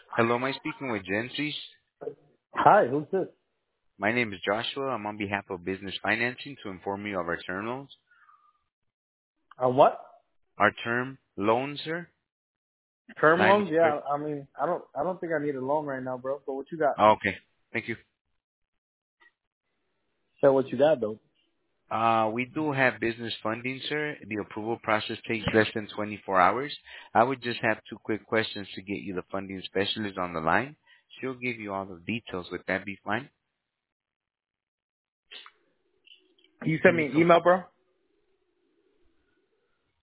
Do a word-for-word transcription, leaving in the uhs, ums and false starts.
Hello, am I speaking with Gensis? Hi, who's this? My name is Joshua. I'm on behalf of Business Financing to inform you of our term loans. Uh, what? Our term loans, sir? Term Line of loans? credit. Yeah, I mean, I don't, I don't think I need a loan right now, bro. But what you got? Oh, okay. Thank you. Say what you got, though. Uh, we do have business funding, sir. The approval process takes less than twenty-four hours. I would just have two quick questions to get you the funding specialist on the line. She'll give you all the details. Would that be fine? You send Can you me an com- email, bro.